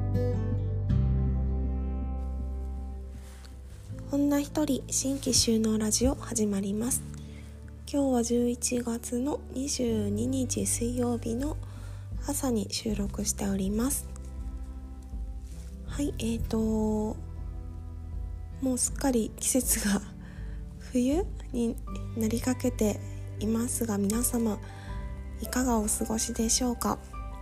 女一人新規収納ラジオ始まります。今日は11月の22日水曜日の朝に収録しております。はい、もうすっかり季節が冬になりかけていますが、皆様いかがお過ごしでしょうか。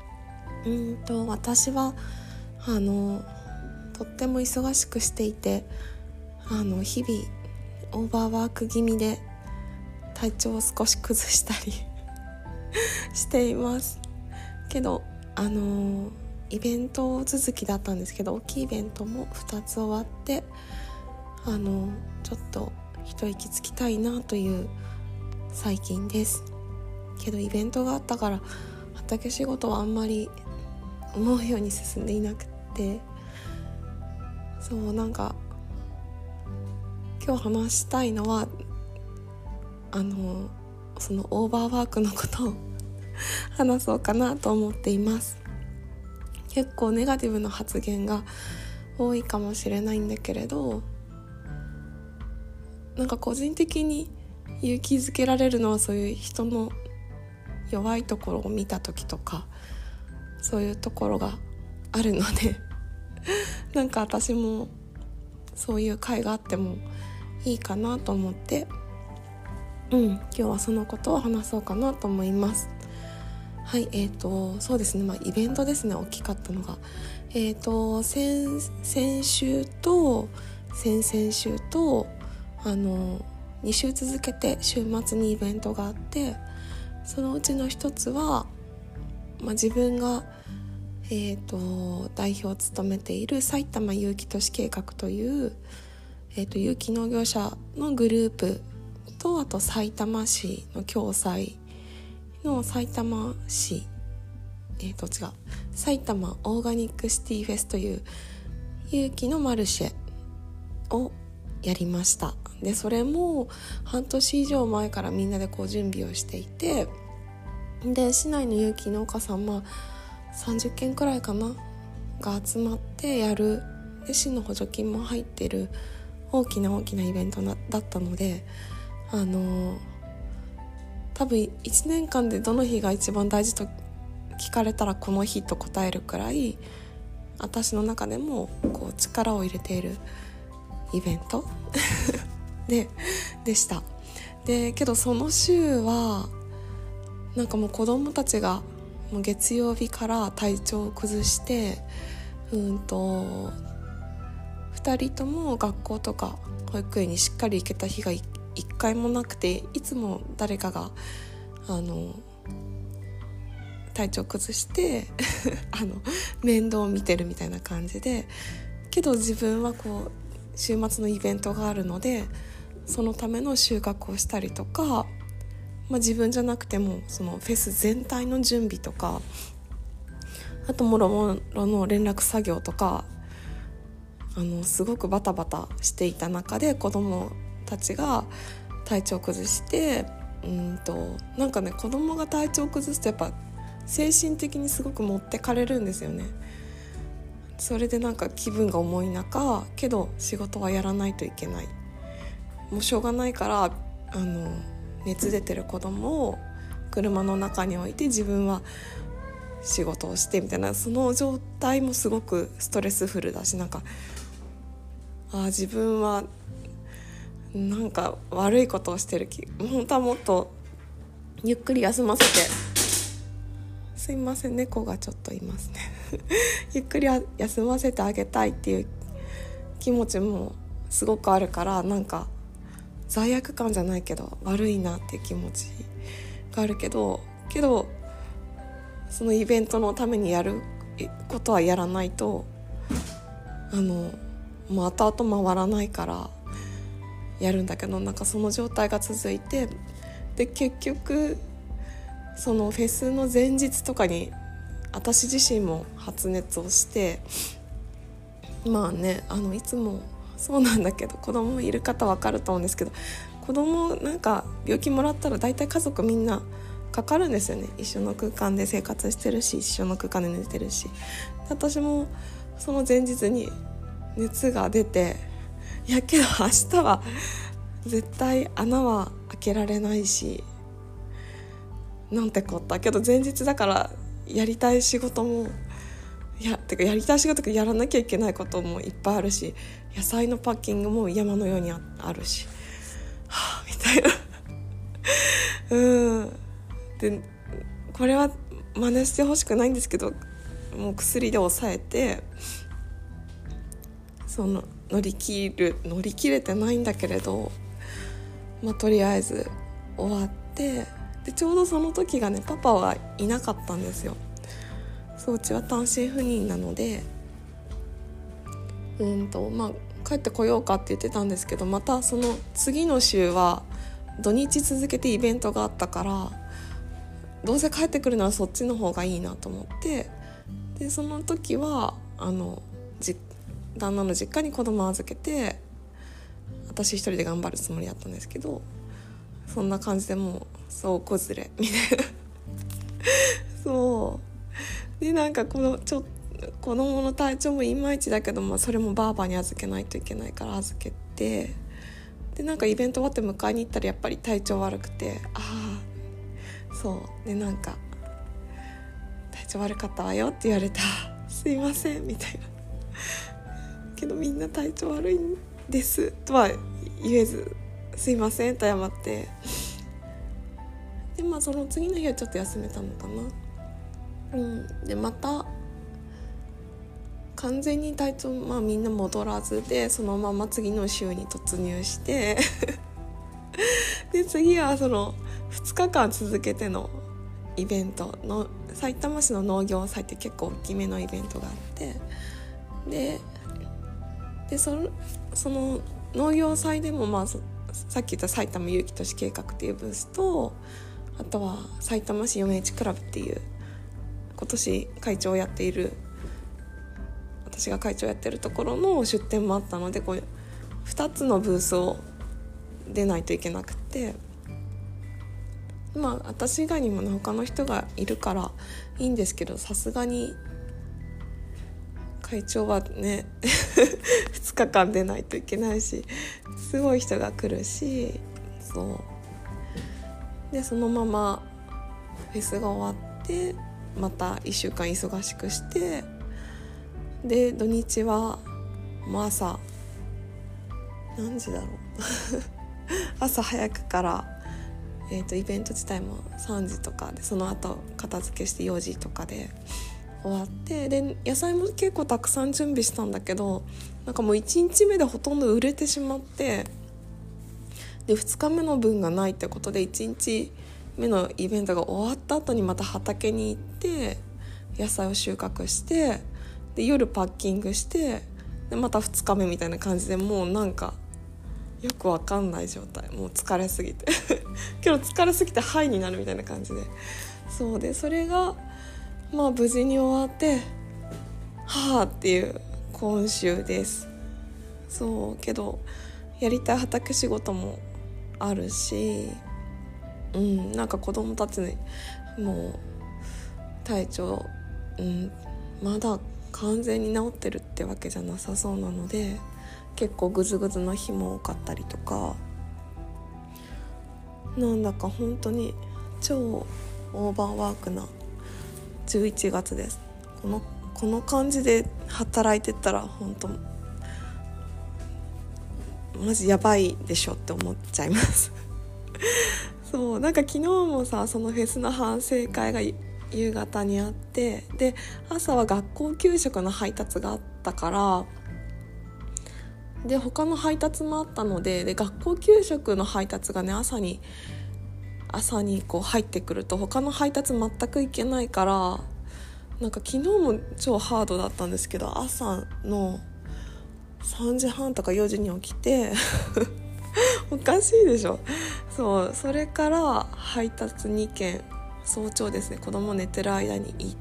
私はとっても忙しくしていて、日々オーバーワーク気味で体調を少し崩したりしていますけど、イベント続きだったんですけど、大きいイベントも2つ終わって、ちょっと一息つきたいなという最近ですけど、イベントがあったから畑仕事はあんまり思うように進んでいなくて、今日話したいのはそのオーバーワークのことを話そうかなと思っています。結構ネガティブな発言が多いかもしれないんだけれど、個人的に勇気づけられるのは、そういう人の弱いところを見た時とか、そういうところがあるので私もそういう会があってもいいかなと思って、今日はそのことを話そうかなと思います。はい、そうですね、イベントですね、大きかったのが先週と先々週と2週続けて週末にイベントがあって、そのうちの一つは、自分が代表を務めている埼玉有機都市計画という有機農業者のグループと、あと埼玉市の共催の埼玉市埼玉オーガニックシティフェスという有機のマルシェをやりました。でそれも半年以上前からみんなで準備をしていて、で市内の有機農家さん30件くらいかなが集まってやる、で市の補助金も入ってる大きなイベントだったので、多分1年間でどの日が一番大事と聞かれたらこの日と答えるくらい、私の中でも力を入れているイベントでした。でけどその週はもう子供たちがもう月曜日から体調を崩して、2人とも学校とか保育園にしっかり行けた日が1回もなくて、いつも誰かが体調崩して面倒を見てるみたいな感じで、けど自分は週末のイベントがあるので、そのための収穫をしたりとか、自分じゃなくてもそのフェス全体の準備とか、あともろもろの連絡作業とか、すごくバタバタしていた中で子供たちが体調崩して、子供が体調崩すとやっぱ精神的にすごく持ってかれるんですよね。それで気分が重い中、けど仕事はやらないといけない、もうしょうがないから熱出てる子供を車の中に置いて自分は仕事をしてみたいな、その状態もすごくストレスフルだし、自分は悪いことをしてる本当はもっとゆっくり休ませて、すいません、猫がちょっといますねゆっくり休ませてあげたいっていう気持ちもすごくあるから、罪悪感じゃないけど悪いなっていう気持ちがあるけどそのイベントのためにやることはやらないともう後々回らないからやるんだけど、その状態が続いて、で結局そのフェスの前日とかに私自身も発熱をして、いつもそうなんだけど、子供いる方分かると思うんですけど、子供病気もらったら大体家族みんなかかるんですよね。一緒の空間で生活してるし、一緒の空間で寝てるし、私もその前日に熱が出て、いやけど明日は絶対穴は開けられないし、なんてこったけど前日だからやりたい仕事もやりたい仕事とかやらなきゃいけないこともいっぱいあるし、野菜のパッキングも山のようにあるし、はぁみたいなでこれは真似してほしくないんですけど、もう薬で抑えて乗り切れてないんだけれど、とりあえず終わって、でちょうどその時がねパパはいなかったんですよ。うちは単身赴任なので帰ってこようかって言ってたんですけど、またその次の週は土日続けてイベントがあったから、どうせ帰ってくるならそっちの方がいいなと思って、でその時は旦那の実家に子供預けて私一人で頑張るつもりだったんですけど、そんな感じでもうそう子連れみたいなそうでなんか子供の体調もいまいちだけど、それもばあばに預けないといけないから預けて、でなんかイベント終わって迎えに行ったらやっぱり体調悪くて、そうでなんか体調悪かったわよって言われたすいませんみたいなけどみんな体調悪いんですとは言えず、すいませんと謝って、でその次の日はちょっと休めたのかな。でまた完全に体調みんな戻らずで、そのまま次の週に突入してで次はその2日間続けてのイベントのさいたま市の農業祭って結構大きめのイベントがあって、でその農業祭でもさっき言った埼玉有機都市計画っていうブースと、あとはさいたま市 4H クラブっていう今年私が会長やってるところの出店もあったので、2つのブースを出ないといけなくて、私以外にも他の人がいるからいいんですけど、さすがに会長はね2日間出ないといけないし、すごい人が来るし、でそのままフェスが終わってまた1週間忙しくして、で土日は朝何時だろう朝早くから、イベント自体も3時とかで、その後片付けして4時とかで終わって、で野菜も結構たくさん準備したんだけど、なんかもう1日目でほとんど売れてしまって、で2日目の分がないってことで1日目のイベントが終わった後にまた畑に行って野菜を収穫して、で夜パッキングして、でまた2日目みたいな感じで、もうなんかよくわかんない状態、もう疲れすぎてけど疲れすぎてハイになるみたいな感じで、それが無事に終わってっていう今週です。けどやりたい畑仕事もあるし、なんか子供たちにもう体調、まだ完全に治ってるってわけじゃなさそうなので、結構グズグズな日も多かったりとか、なんだか本当に超オーバーワークな11月です。この感じで働いてたら本当マジやばいでしょって思っちゃいますなんか昨日もさ、そのフェスの反省会が夕方にあって、で朝は学校給食の配達があったから、で他の配達もあったので、学校給食の配達がね朝に入ってくると他の配達全く行けないから、なんか昨日も超ハードだったんですけど、朝の3時半とか4時に起きておかしいでしょ。それから配達2件早朝ですね、子供寝てる間に行って、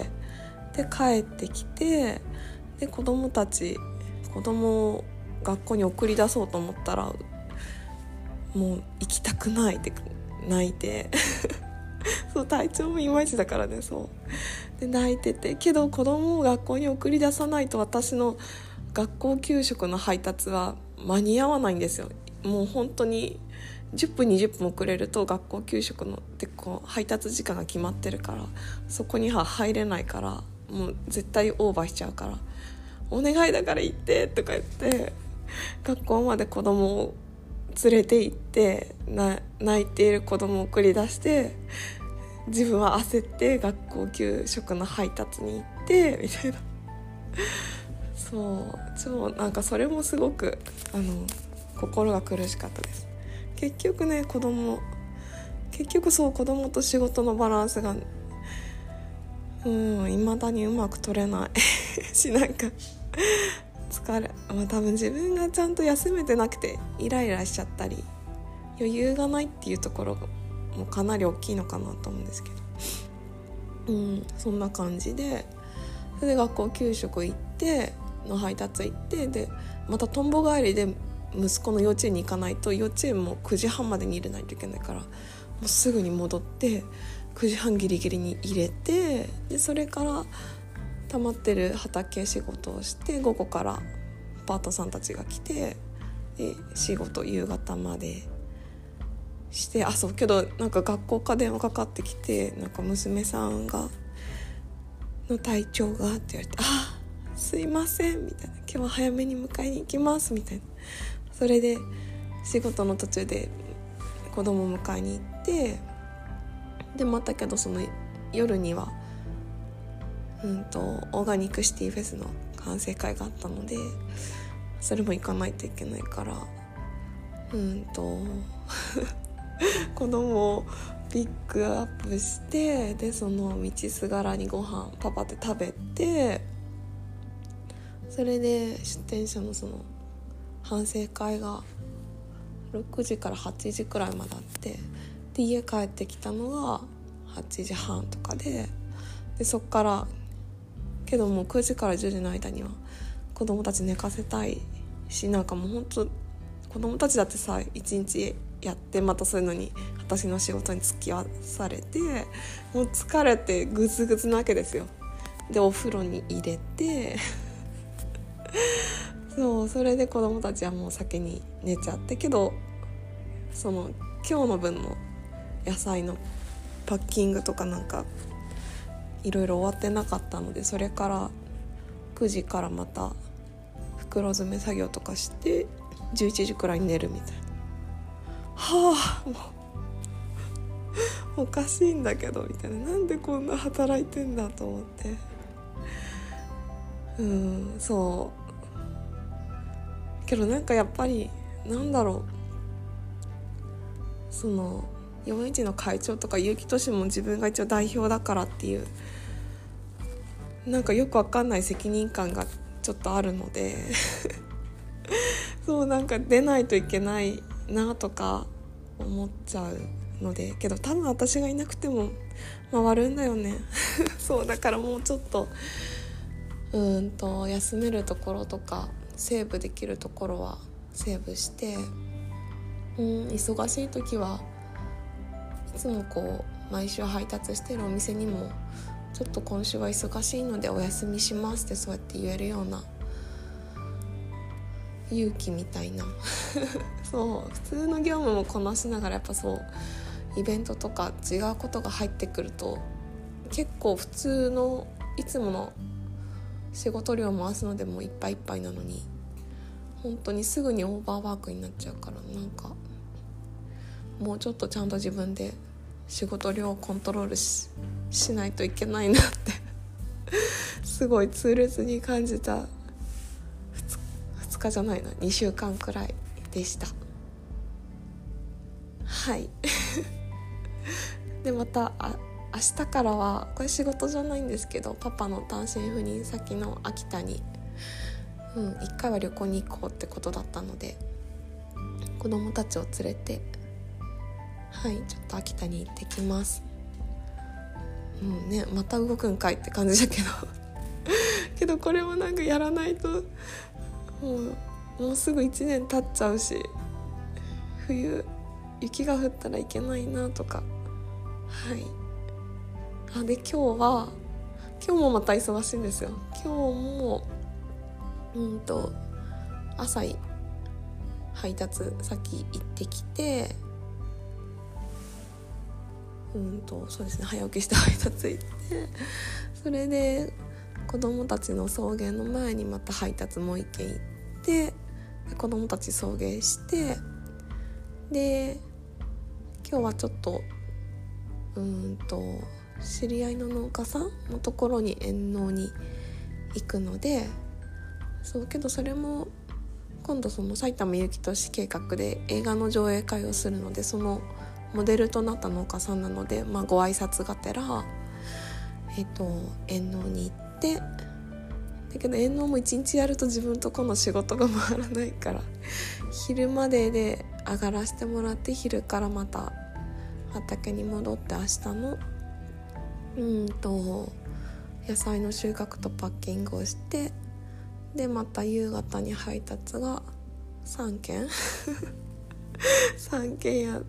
で帰ってきて、で子供を学校に送り出そうと思ったらもう行きたくないって泣いてそう体調もいまいちだからね。そうで泣いてて、けど子供を学校に送り出さないと私の学校給食の配達は間に合わないんですよ。もう本当に10分20分遅れると学校給食のってこう配達時間が決まってるから、そこには入れないから、もう絶対オーバーしちゃうから、お願いだから行ってとか言って学校まで子供を連れて行って泣いている子供を送り出して、自分は焦って学校給食の配達に行ってみたいな。そうなんかそれもすごく心が苦しかったです。結局ね子供と仕事のバランスが未だにうまく取れないし、なんか疲れ、多分自分がちゃんと休めてなくてイライラしちゃったり余裕がないっていうところもかなり大きいのかなと思うんですけど、そんな感じで、それで学校給食行っての配達行って、でまたとんぼ帰りで息子の幼稚園に行かないと、幼稚園も9時半までに入れないといけないから、もうすぐに戻って9時半ギリギリに入れて、でそれから溜まってる畑仕事をして、午後からパートさんたちが来て、で仕事夕方までして、そうけどなんか学校から電話かかってきて、なんか娘さんがの体調がって言われて、すいませんみたいな、今日は早めに迎えに行きますみたいな。それで仕事の途中で子供を迎えに行って、でまたけどその夜にはオーガニックシティフェスの完成会があったので、それも行かないといけないから子供をピックアップして、でその道すがらにご飯パパで食べて、それで出店者のその反省会が6時から8時くらいまであって、で家帰ってきたのが8時半とかで、そっからけどもう9時から10時の間には子供たち寝かせたいし、なんかもう本当子供たちだってさ一日やってまたそういうのに私の仕事に付き合わされて、もう疲れてグズグズなわけですよ。でお風呂に入れてそれで子供たちはもう先に寝ちゃって、けどその今日の分の野菜のパッキングとかなんかいろいろ終わってなかったので、それから9時からまた袋詰め作業とかして11時くらいに寝るみたいな。もうおかしいんだけどみたいな、なんでこんな働いてんだと思って、けどなんかやっぱりなんだろう、その4-1の会長とか結城俊も自分が一応代表だからっていうなんかよくわかんない責任感がちょっとあるのでなんか出ないといけないなとか思っちゃうので、けど多分私がいなくても回るんだよねだからもうちょっと休めるところとかセーブできるところはセーブして、忙しい時はいつもこう毎週配達してるお店にもちょっと今週は忙しいのでお休みしますってそうやって言えるような勇気みたいな普通の業務もこなしながらやっぱイベントとか違うことが入ってくると結構普通のいつもの仕事量を回すのでもいっぱいいっぱいなのに本当にすぐにオーバーワークになっちゃうから、なんかもうちょっとちゃんと自分で仕事量をコントロール しないといけないなってすごい痛烈に感じた2日じゃないな2週間くらいでした。はいでまた明日からはこれ仕事じゃないんですけど、パパの単身赴任先の秋田に、1回は旅行に行こうってことだったので子供たちを連れてちょっと秋田に行ってきます。また動くんかいって感じだけどこれもなんかやらないともうすぐ1年経っちゃうし、冬雪が降ったらいけないなとかで今日もまた忙しいんですよ。今日も朝配達先行ってきて、そうですね、早起きして配達行って、それで子供たちの送迎の前にまた配達もう一軒行って、子供たち送迎して、で今日はちょっと知り合いの農家さんのところに遠農に行くので、けどそれも今度その埼玉有機都市計画で映画の上映会をするので、そのモデルとなった農家さんなので、ご挨拶がてら遠農に行って、だけど遠農も一日やると自分とこの仕事が回らないから、昼までで上がらせてもらって、昼からまた畑に戻って、明日の野菜の収穫とパッキングをして、でまた夕方に配達が3件3件やって、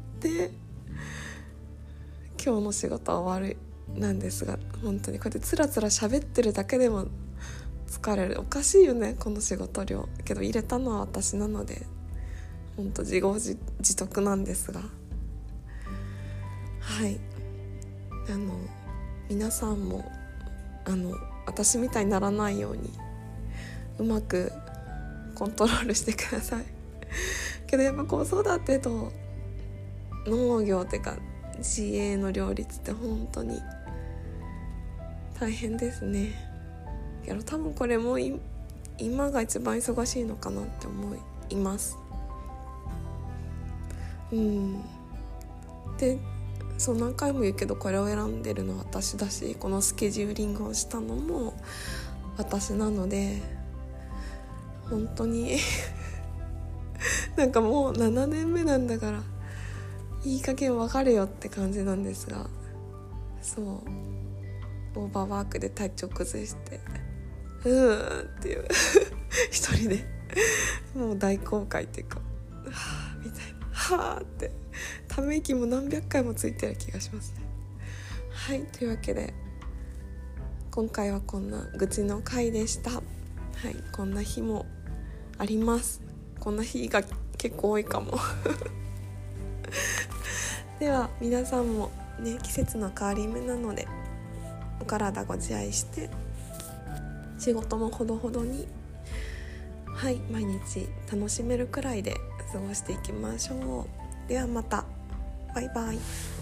今日の仕事は終わりなんですが、本当にこうやってつらつら喋ってるだけでも疲れる。おかしいよね、この仕事量。けど入れたのは私なので本当自業自得なんですが、皆さんも私みたいにならないようにうまくコントロールしてください。けどやっぱ子育てと農業ってか自営の両立って本当に大変ですね。けど多分これも今が一番忙しいのかなって思います。で何回も言うけど、これを選んでるのは私だし、このスケジューリングをしたのも私なので、本当になんかもう7年目なんだからいい加減分かれよって感じなんですが、オーバーワークで体調崩してっていう一人でもう大後悔っていうか、みたいな、ってため息も何百回もついてる気がしますね。というわけで今回はこんな愚痴の回でした。こんな日もあります。こんな日が結構多いかもでは皆さんもね、季節の変わり目なのでお体ご自愛して、仕事もほどほどに毎日楽しめるくらいで過ごしていきましょう。ではまた、バイバイ。